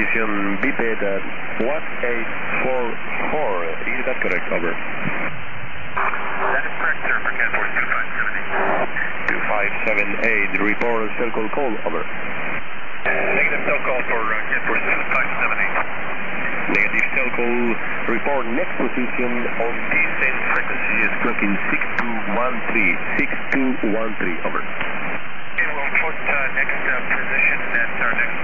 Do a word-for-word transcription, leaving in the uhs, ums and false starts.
position B P at one eight four four. Is that correct? Over. That is correct, sir, for Canforce two five seven eight. two five seven eight, report circle call. Over. Negative cell call for uh, Canforce two five seven eight. Negative cell call, report next position on the same frequency is clocking six two one three, six two one three, over. Okay, we'll put uh, next uh, position at our next